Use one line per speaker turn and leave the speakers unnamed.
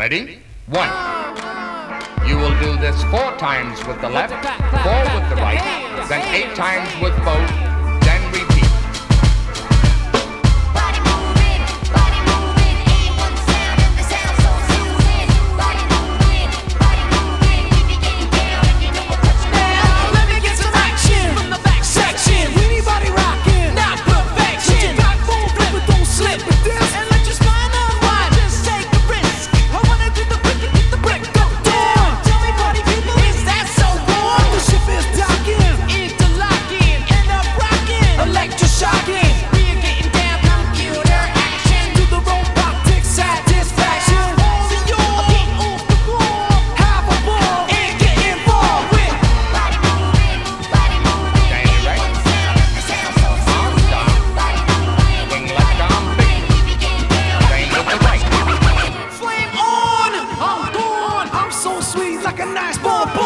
Ready? 1. You will do this 4 times with the left, 4 with the right, then 8 times with both, then repeat.
Body moving, A1 sound, and the sound so soothing. Body moving, keep it getting down if you know a touchdown.
Let me get some action from the back section. Anybody rocking, not perfection. Back full flip it, don't slip with this. And let your spine unwind, just take a risk. I wanna do the brick and get the brick go down. Tell me, party people, is that so warm? The ship is docking, interlocking, end up rocking, electroshocking. We're getting down, computer action. To the robotic satisfaction. All of yours, get off the wall, have a ball, and get involved with.
Body moving,
Stand right.
A1 sound, and the sound so
Arms
soothing.
down.
Body moving,
Wing left arm big.
keep it getting down.
Same with the right.
Flame on! I'm born! I'm so sweet like a nice ball.